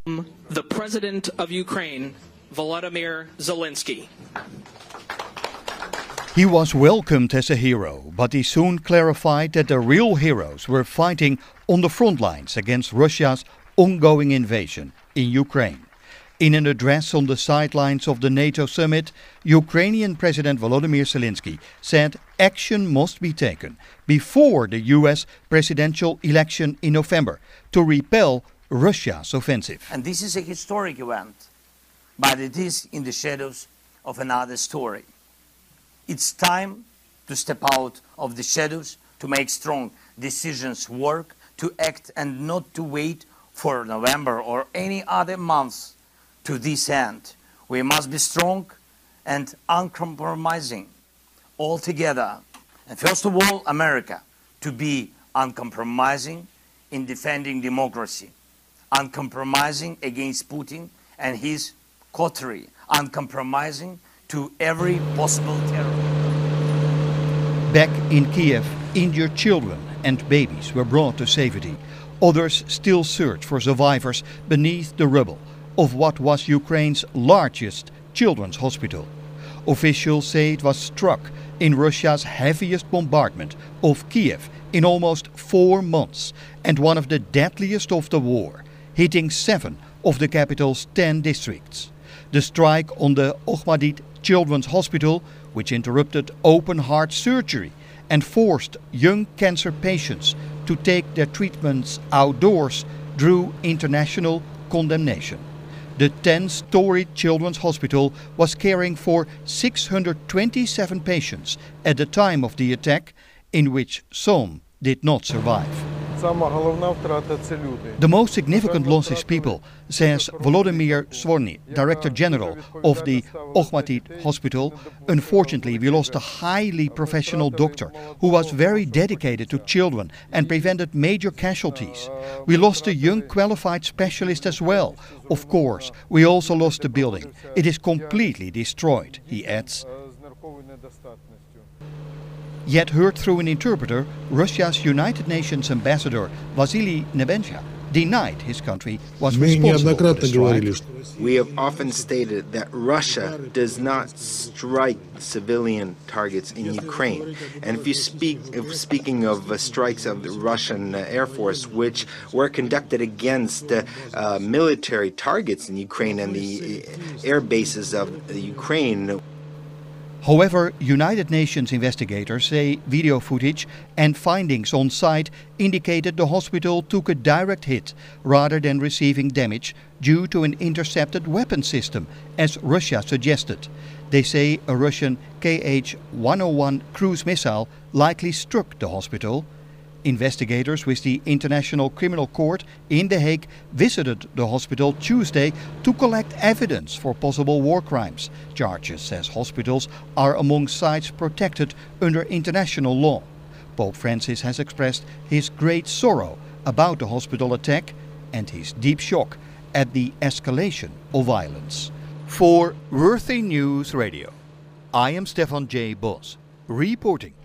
The President of Ukraine, Volodymyr Zelensky. He was welcomed as a hero, but he soon clarified that the real heroes were fighting on the front lines against Russia's ongoing invasion in Ukraine. In an address on the sidelines of the NATO summit, Ukrainian President Volodymyr Zelensky said action must be taken before the US presidential election in November to repel Russia's offensive. And this is a historic event, but it is in the shadows of another story. It's time to step out of the shadows, to make strong decisions work, to act and not to wait for November or any other month to this end. We must be strong and uncompromising all together. And first of all, America, to be uncompromising in defending democracy, uncompromising against Putin and his coterie, uncompromising to every possible terror. Back in Kiev, injured children and babies were brought to safety. Others still search for survivors beneath the rubble of what was Ukraine's largest children's hospital. Officials say it was struck in Russia's heaviest bombardment of Kiev in almost 4 months and one of the deadliest of the war, hitting 7 of the capital's 10 districts. The strike on the Ohmedit Children's Hospital, which interrupted open-heart surgery and forced young cancer patients to take their treatments outdoors, drew international condemnation. The 10-story children's hospital was caring for 627 patients at the time of the attack, in which some did not survive. The most significant loss is people, says Volodymyr Zvorny, Director General of the Ohmedit Hospital. Unfortunately, we lost a highly professional doctor who was very dedicated to children and prevented major casualties. We lost a young qualified specialist as well. Of course, we also lost the building. It is completely destroyed, he adds. Yet heard through an interpreter, Russia's United Nations ambassador Vasily Nebenzia denied his country was responsible for the strike. We have often stated that Russia does not strike civilian targets in Ukraine. And speaking of strikes of the Russian Air Force, which were conducted against military targets in Ukraine and the air bases of Ukraine. However, United Nations investigators say video footage and findings on site indicated the hospital took a direct hit rather than receiving damage due to an intercepted weapon system, as Russia suggested. They say a Russian Kh-101 cruise missile likely struck the hospital. Investigators with the International Criminal Court in The Hague visited the hospital Tuesday to collect evidence for possible war crimes. Charges says hospitals are among sites protected under international law. Pope Francis has expressed his great sorrow about the hospital attack and his deep shock at the escalation of violence. For Worthy News Radio, I am Stefan J. Bos, reporting